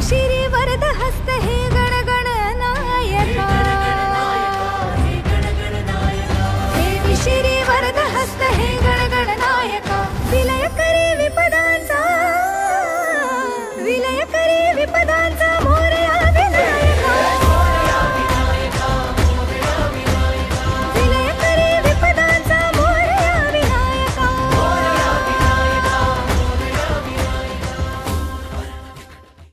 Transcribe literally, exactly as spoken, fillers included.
शिरी वरद हस्त हे गणगण नायका हे शिरी वरद हस्त हे गणगण नायका विलय करी विपदांचा विलय करी विपदांचा